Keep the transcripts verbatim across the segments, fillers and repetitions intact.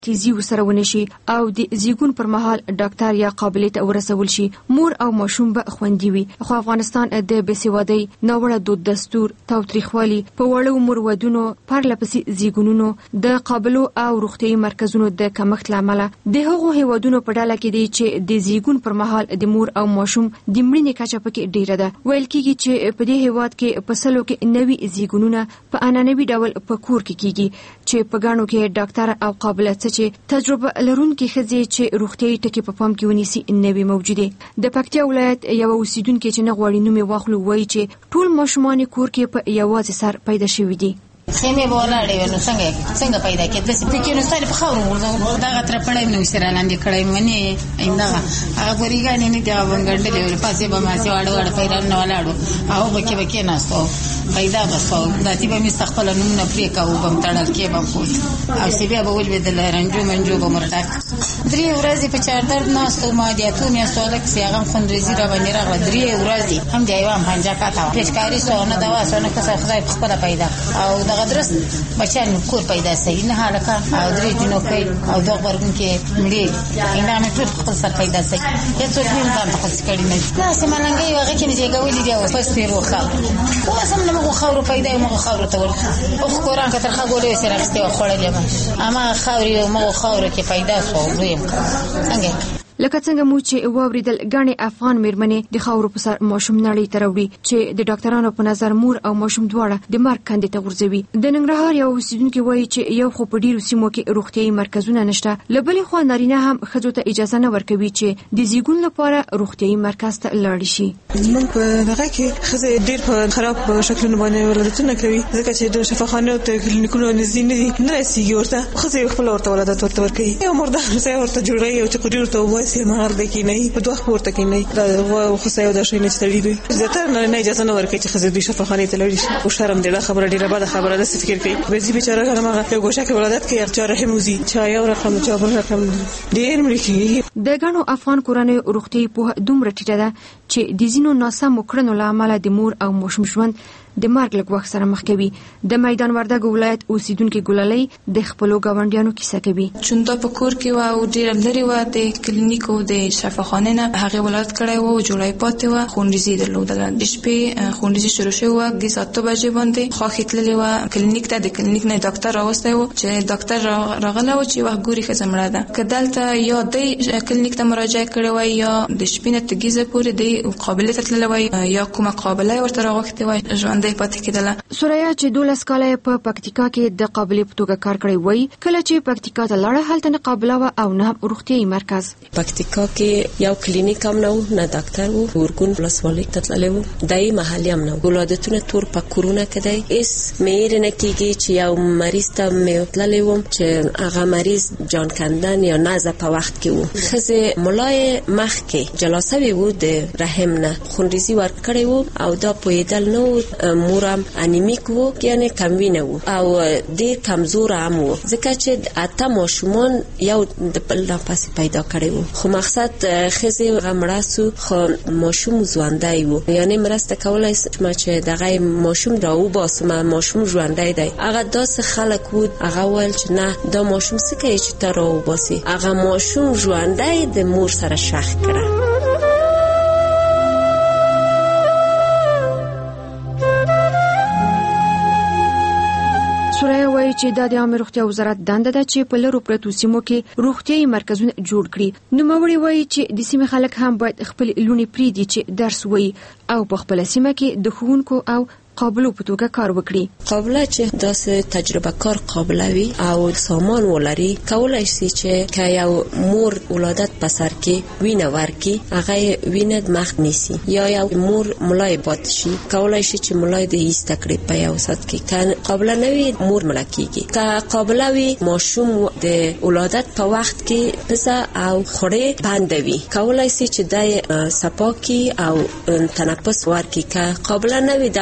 تیزی وسره ونشي او د زیږون پر مهال ډاکټر یا قابلیت ورسول شي، مور او ماشوم به خوندي وي. خو افغانستان د بېسوادۍ، ناوړه دود دستور، تاوتریخوالي، په وړو عمر ودونو، پرلپسې زیږونونو، د قابلو او روغتیايي مرکزونو د کمښت له امله د هغو هیوادونو په ډله کې دی چې د زیږون پر مهال د مور او ماشوم د مړینې کچه پکې ډیره ده. ویل کېږي چې په دې هیواد کې په سلو کې نوي زیږونونه په عنعنوي ډول په کور کې کېږي چې په ګڼو کې ډاکټر او قابله چې تجربه لرونکي ښځې چې روغتیايي ټکي په پام کې ونیسي نوي موجوده. د پکتیا ولایت یو اوسیدونکي چې نه غواړي نوم یې واخلو وایي چې ټول ماشومان کور کې په یوازې سر پیدا شوي دي. خیمه بولاړې نو څنګه څنګه پیدا کېد؟ بس پکې نو ستاره په خاورو ورځو دا غتر پړای نو سره لاندې کړای منی ایندا هغه وريګانې نه دی وانګړلې ول پاسې به ما سي واړو واړو پیران نه ولاړو او بکې بکې ناستو پیدا بسو داتې به مستقبل نو نه پرې کاو بم تړل کې به کوټ او سی بیا به ول بدل رنجو منجو به مرټاک درې ورځې په چاردر ناستو ما دي ته مې سوالک سی هغه خندريزي را باندې راغله درې ورځې هم دی ایوان پنځه کاته پېشکاری سونه دا واسونه کسه خدای په خپل پیدا او دا درس بچان کور پیدا سي نه حالکه او درې دینو کې او دا ورګون کې مړي ایندا مې ټول خپل سر پیدا سي هیڅ څه نه ځان تاسو کړی نه نه سمانګي وغه کې نه ګولې دی او پس پیرو خا او سم نه مغه خاور پیدا مغه خاور ته ور او قرآن کتر خاګولې سره راستي خړلې ما اما خاوري مغه خاور کې پیدا سو ویم څنګه لکه څنګه مو چې واوریدل غاڼې افغان مېرمنې د خاورو په سر ماشوم نړۍ ته راوړي چې د ډاکټرانو په نظر مور او ماشوم دواړه د مرګ کندې ته ورځوي. د ننګرهار یو اوسیدونکي وایي چې یو خو په ډیرو سیمو کې روغتیايي مرکزونه نشته، له بلې خوا نارینه هم ښځو ته اجازه نه ورکوي چې د زیږون لپاره روغتیايي مرکز ته لاړ شي. موږ په دغه کې ښځې ډیر په خراب شکلونو باندې ولادتونه کوي ځکه چې د شفاخانو ته کلینیکونو نږدې نه دي، نه رسیږي ورته. ښځې خپل ورته ولادت ورته ورکوي، یو مردار ځای ورته جوړوي او چې قدرت ته وایي مهار دی کې نه په دوه پورته کې نه دا خو سایو د شي نه ستړي دي. زیاتره نه اجازه نه ورکوي چې ښځې د شفاخانه ته لاړ شي او شرم دې خبره ډیره بده خبره ده. فکر کوي به دې بیچاره هغه یو ګوشه کې ولادت کوي چې رحم وزي چا یو رقم چا بل رقم ډیر ملکی. د غنو افغان کورنۍ روغتي په دومره ټیټه ده چې د زینو ناسم کړنو لامل د مور او ماشوم ژوند د مرګ له وخت سره مخ کوي. د میدان وردګ ولایت اوسیدونکو ګلالۍ د خپلو گاونډیانو کیسه کوي. چوندا په کور کې و او ډیر لري و د کلینیک او د شفاخانه نه هغه ولادت کړی و او جوړای پاتې و خونریزي درلوده. د شپې خونریزي شروع شو و د ساعت بجې باندې خو خېتللې و کلینیک ته. د کلینیک نه ډاکټر راوسته و چې ډاکټر راغله و چې واه ګوري خزمړه ده کدالته یا د کلینیک ته مراجعه کړې و یا د شپې نه تګیزه پورې د قابلیت تللی و یا کومه قابلیت ورته راغښتې و ژوند د پاتې کېدله. سوریا چې دولس کاله په پکتیکا کې د قابلیت په توګه کار کړی وای، کله چې پکتیکا ته لاړه هلته نه قابله و او نه روغتیايي مرکز. پکتیکا کې یو کلینیک هم نه و، نه ډاکټر و. ورګون ولسوالۍ ته تللی و، دای محلي هم نه. ولادتونه تور په کورونه کې دی. اس مېر نه کېږي چې یو مریض ته مې تللی وم چې هغه مریض جان کندن یا نزه په وخت کې و. ښځې ملای مخ کې جلاسه وي و د رحم نه خونریزي ورکړی و او دا پوهېدل نه و. مورم انیمیک و یعنی کموینه و او ډیر کمزور هم و ځکه چې اته ماشومان یو د بل نه پس پیدا کړي وو. خو مقصد ښځې غمړاسو خو ماشوم ژوندی و، یعنی مرسته کولای شم چې دغه ماشوم راو باسم، ماشوم ژوندی دی. هغه داس خلک وو هغه ول چې نه دا ماشوم څه کوي چې تر راو باسي. هغه ماشوم ژوندی د مور سره شخ کړه. سوریا وایي چې د عامه روغتیا وزارت دنده ده چې په لرو پرتو سیمو کې روغتیايي مرکزونه جوړ کړي. نوموړي وایي چې د سیمې خلک هم باید خپل لونی پریدي چې درس وایي او په خپل سیمه کې د ښوونکو او قابلو په توګه کار وکړي. قابله چې داسې تجربه کار قابله وي او سامان ولري، کولای شي چې که یو مور ولادت په سر کې وینه ورکي هغه وینه د مخ نیسي، یا یو مور ملای باد شي کولای شي چې ملای د ایسته کړي په یو ساعت کې. که قابله نه وي مور مړه کیږي. که قابله وي ماشوم د ولادت په وخت کې پزه او خوړې بند وي کولای شي چې د سپاکي او تنفس ورکي. که قابله نه وي د غاز په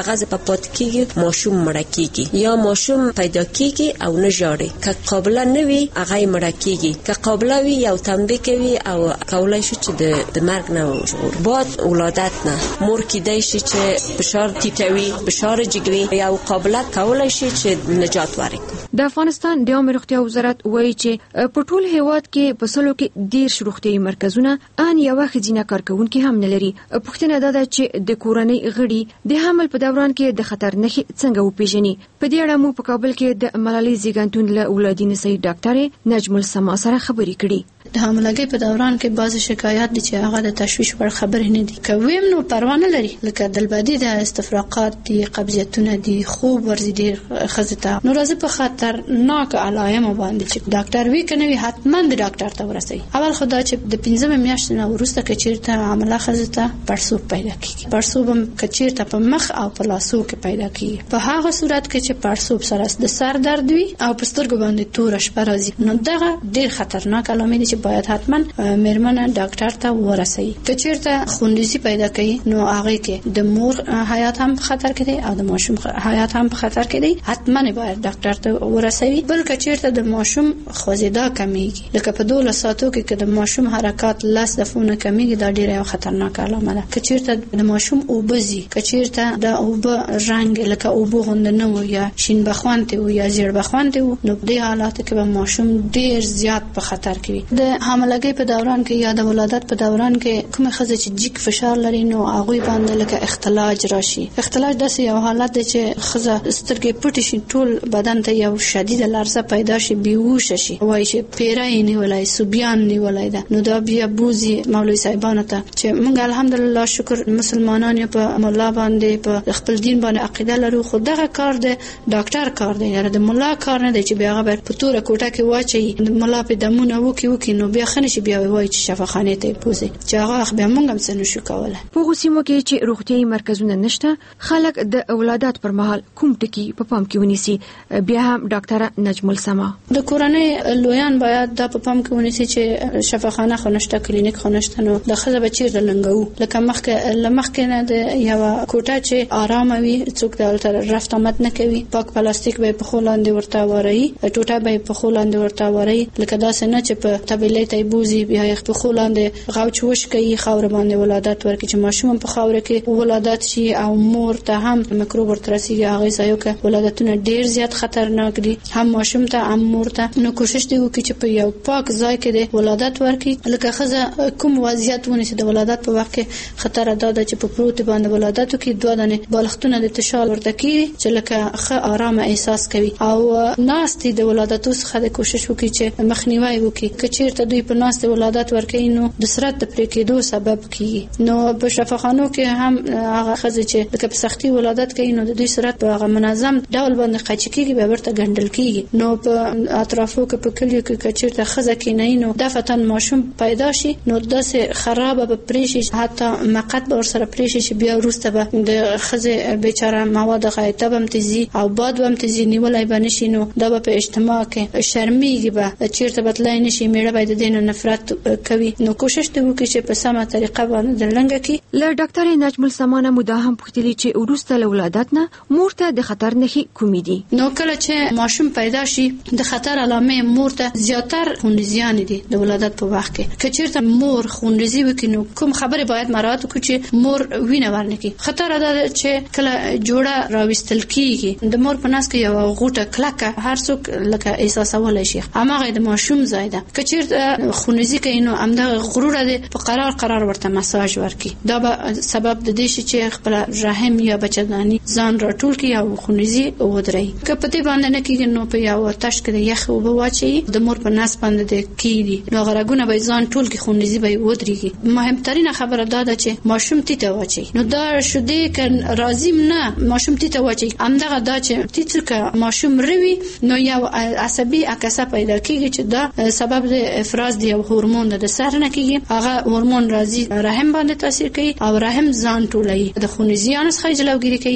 پات کیږي ماشوم مړ کیږي یا ماشوم پیدا کیږي او نه ژاړي. که قابله نه وي هغه مړ کیږي، که قابله وي یو تنبیه کوي او کولای شي چې د د مرګ نه وژغوري. بعد ولادت نه مور کیدای شي چې فشار ټیټوي، فشار جګوي، یا قابله کولای شي چې نجات ورکړي. د افغانستان د عامه روغتیا وزارت وایي چې په ټول هیواد کې په سلو کې ډیر روغتیايي مرکزونه ان یو ښځینه کارکونکي هم نه لري. پوښتنه ده چې د کورنۍ غړي د حمل په دوران کې د خطر نښې څنګه وپیژني. په دې اړه مو په کابل کې د ملالۍ زیږنتون له اولادي نسایي ډاکټر نجم السما سره خبرې کړې. د حاملګۍ په دوران کې بعض شکایات دي چې هغه د تشویش وړ خبرې نه دي. کوم نو پروا نه لري، لکه دلبدي د استفراقات دي، قبضیتونه دي، خوب ورزي دي خزته. نو راځي په خطر ناک علائم باندې چې ډاکټر وی کنه وی حتما د ډاکټر ته ورسي. اول خدای چې د پنځمه میاشتې نه وروسته کې چیرته عامله خزته پړسوب پیدا کیږي. پړسوب هم کې چیرته په مخ او په لاسو کې پیدا کیږي. په هغه صورت کې چې پړسوب سره د سر درد وي او په سترګو باندې تور شپه راځي، نو دغه ډیر خطرناک علامې دي چې باید حتما میرمنه ډاکټر ته ورسي. که چیرته خونریزي پیدا کړي نو هغه کې د مور حیات هم خطر کې دی او د ماشوم حیات هم خطر کې دی، حتما باید ډاکټر ته ورسي. بلکې چیرته د ماشوم خوځیدا کمیږي، لکه په دوه ساعتو کې د ماشوم حرکات لاس دفونه کمیږي، دا ډیره خطرناک علامه ده. که چیرته د ماشوم اوبزي، که چیرته د اوب رنگ لکه اوب غوند نه و یا شین بخوانته و یا زیړ بخوانته و، نو په دې حالات کې به ماشوم ډیر زیات په خطر کې وي. د حاملګۍ په دوران کې یا د ولادت په دوران کې کومه ښځه چې جګ فشار لري نو هغه باندې لکه اختلاج راشي. اختلاج داسې یو حالت دی چې ښځه سترګې پټې شي، ټول بدن ته یو شدید لرزه پیدا شي، بیهوش شي، وایي چې پیرای نیولای، سوبیان نیولای ده. نو دا بیا بوزي مولوی صاحبانو ته چې موږ الحمدلله شکر مسلمانان په مولا باندې په خپل دین باندې عقیده لرو، خو دغه کار د ډاکټر کار دی، یعنی د مولا کار نه دی چې بیا هغه په توره کوټه کې واچي د مولا په دمونه وکي وکي نو بیا خنه شي بیا وایي چې شفاخانه ته پوزي چې هغه بیا موږ هم څه نشو کولای. په غوسیمو کې چې روغتيایي مرکزونه نشته، خلک د ولادت پر مهال کوم ټکی په پام کې ونیسي؟ بیا هم ډاکټر نجم السما د کورنۍ لویان باید د په پام کې ونیسي چې شفاخانه خنشته، کلینیک خنشته، نو د خزه بچیر د لنګو لکه مخکې لمخکې نه د یو کوټه چې آرام وي، څوک د تر رفت آمد نه کوي، پاک پلاستیک به په خولاندې ورته واري، ټوټه به په خولاندې ورته واري، لکه داسې نه چې په تبلې ته بوزي بیا یې په خولاندې غوچ وش کوي، خاور باندې ولادت ورکړي چې ماشوم په خاور کې ولادت شي او مور ته هم میکروب ورته رسیږي. هغه ځایو کې ولادتونه ډیر زیات خطرناک دي، هم ماشوم ته هم مور ته. نو کوشش دی وکړي چې په یو پاک ځای کې د ولادت ورکړي. لکه ښځه کوم وضعیت ونیسي د ولادت په وخت کې خطر ده چې په پروت باندې ولادت کې دوه دانه بالښتونه د تشال ورته کیږي چې لکه ښه آرام احساس کوي او ناستي د ولادت څخه د کوشش وکړي چې مخنیوي وکړي. که چیرته دوی په ناست ولادت ورکړي نو د سرعت د پرې کېدو سبب کیږي. نو په شفاخانو کې هم هغه ښځې چې لکه په سختي ولادت کوي نو د دوی سرعت په هغه منظم ډول باندې قچ کیږي، به ورته ګندل کیږي. نو په اطرافو کې په کلیو کې که چیرته ښځه کې نه نو دفتن ماشوم پیدا شي نو داسې خرابه به پرېشي، حتی مقت به ورسره پرېشي چې بیا وروسته به د ښځې بیچاره مواد غایطه به هم تیزي او باد به هم تیزي نیولی به نشي. نو دا به په اجتماع کې شرمیږي، به چیرته به تلای نشي، میړه به د دې نه نفرت کوي. نو کوشش دی وکړي چې په سمه طریقه باندې د لنګه کې. له ډاکټر نجم السما نه مو دا هم پوښتلي چې وروسته له ولادت نه مور ته د خطر نښې کومې دي؟ نو کله چې ماشوم پیدا شي د خطر علامې مور ته زیاتر خونریزیان دي د ولادت په وخت کې. که چیرته مور خونریزي وکړي نو کوم خبره باید مراعات وکړو چې مور وینه ورنکړي. خطر ده چې کله جوړه راوستل کیږي د مور په نس کې یو غوټه کلکه هر څوک لکه احساسولای شي، هغه د ماشوم ځای ده. که چیرته خونریزي کوي نو همدغه غرور ده په قرار قرار ورته مساج ورکړي. دا به سبب د دې شي چې خپل رحم یا بچدانی ځان راټول کړي او خونریزي ودري. که په دې باندې نه کیږي نو په یو تش کې یخ او واچي د مور په نس باندې کیږي، نو غرغونه به ځان ټول کې خونریزي به ودريږي. مهمترین خبره دا ده چې ماشوم تیته واچي. نو دا شوده ک راضیم نه ماشوم تیته واچي، همدغه دا چې تیته ک ماشوم روي نو یو عصبي عکسه پیدا کیږي چې دا سبب د افراز دی او هورمون د سر نه کیږي. هغه هورمون راځي رحم باندې تاثیر کوي او رحم ځان ټولوي، د خونریزیانو څخه جلوګیری کوي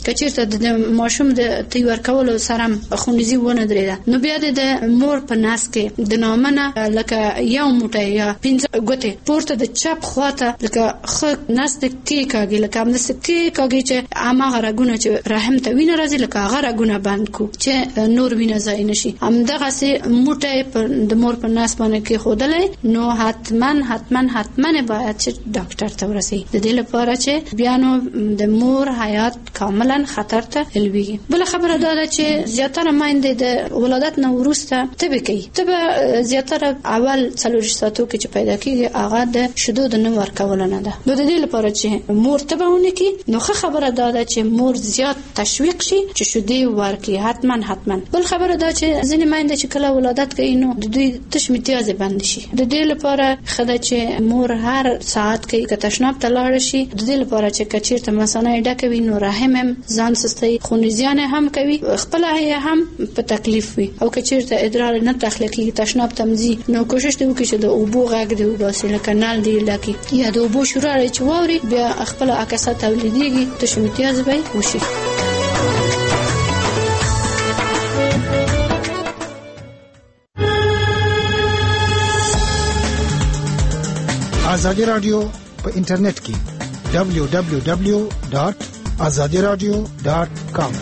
کچیرته د ماشوم د تیور کولو سره خونریزي ونه درېده نو بیا د مور په ناس کې د نامنه لکه یو موټی یا پنځه ګوتې پورته د چپ خواته لکه خ ناس د کې کاږي لکه هم د کې کاږي چې هغه رګونه چې رحم ته وینه راځي لکه هغه رګونه بند کو چې نور وینه ځای نشي همدغه سي موټی د مور په ناس باندې کې خودلې نو حتما حتما حتما باید چې ډاکټر ته ورسي د دې لپاره چې بیا نو د مور حیات کاملا خطر ته الویږي. بل خبره دا ده چې زیاتره مایندې د ولادت نه وروسته تبه کوي تبه زیاتره اول څلور ساعتو کې چې پیدا کیږي هغه د شیدو د نور کول نه ده نو د دې لپاره چې مور تبهونه کی نو خبره دا ده چې مور زیات تشویق شي چې شیدې ورکړي حتما حتما. بل خبره دا چې ځینې مایندې چې کله ولادت کوي نو د دوی تشمیتیاز بند شي د دې لپاره خدای چې مور هر ساعت کې که تشناب ته لاړ شي د دې لپاره چې کچیرته مثانه ډکوي نو رحم هم ځان سستي خونریزیان هم کوي خپل هم په تکلیف وي او کچیرته ادرار نه تخلیقي تشناب تمزي نو کوشش دی وکړي چې د اوبو غږ دی وباسي لکه نل دی لکه یا د اوبو شورای چې ووري بیا خپل عکسات تولیديږي تشمیتیاز به وشي. آزادی رادیو په انټرنیټ کې دبلیو دبلیو دبلیو ډاٹ آزادی رادیو ډاٹ کام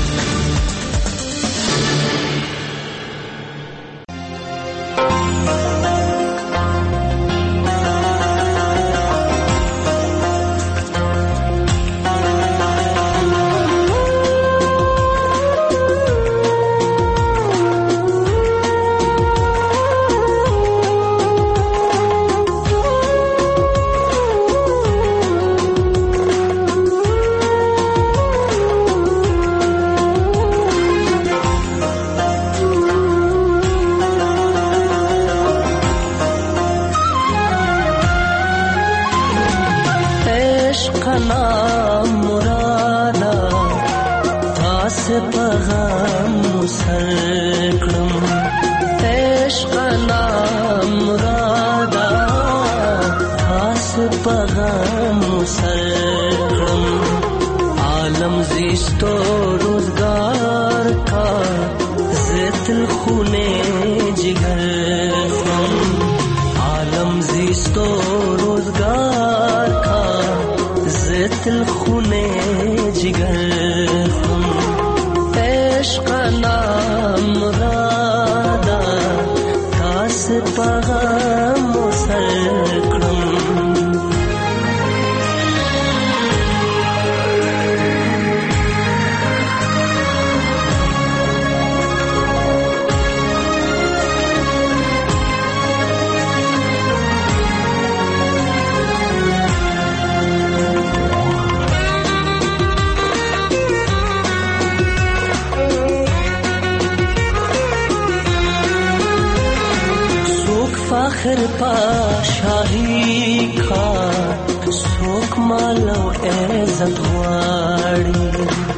فخر پا شاہی کا سوک مالو عزت غواړي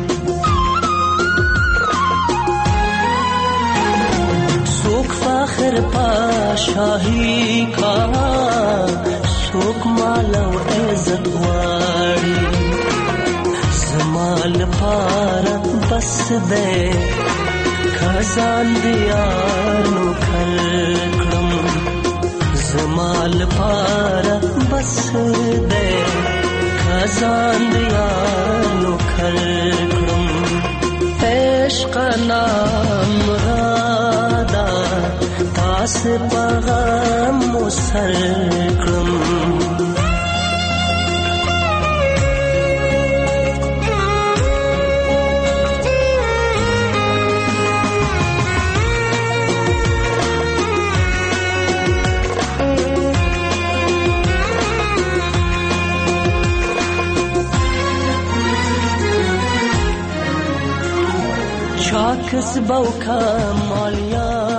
سوک فخر پا شاہی کا سوک مالو عزت غواړي زمال پارا بس دے خزان دیارو کھلکڑم زمال پارا بس دے خزان دیارو کھلکڑم عشق نام رادا تاس پغم مسلکڑم شاکس بوکا مالیا